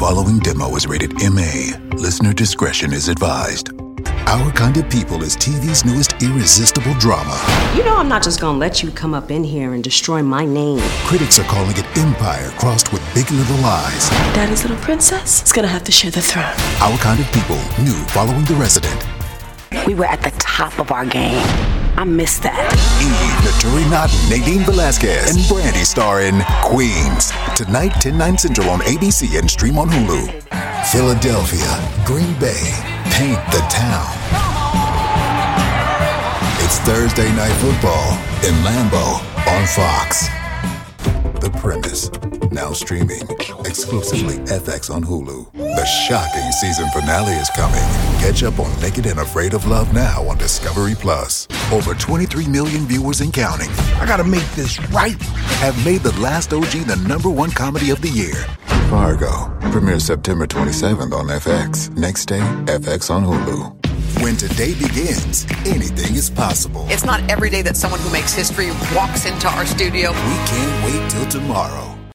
following demo is rated MA. Listener discretion is advised. Our Kind of People is TV's newest irresistible drama. You know I'm not just gonna let you come up in here and destroy my name. Critics are calling it Empire crossed with Big Little Lies. Daddy's little princess is gonna have to share the throne. Our Kind of People, new following The Resident. We were at the top of our game. I missed that. Eve, Naturi Naughton, Nadine Velasquez, and Brandy star in Queens. Tonight, 10/9 Central on ABC and stream on Hulu. Philadelphia, Green Bay, paint the town. It's Thursday Night Football in Lambeau on Fox. The Premise, now streaming exclusively FX on Hulu. The shocking season finale is coming. Catch up on Naked and Afraid of Love now on Discovery Plus. Over 23 million viewers and counting. I gotta make this right. Have made The Last OG the #1 comedy of the year. Fargo premieres September 27th on FX. Next day, FX on Hulu. When today begins, anything is possible. It's not every day that someone who makes history walks into our studio. We can't wait till tomorrow.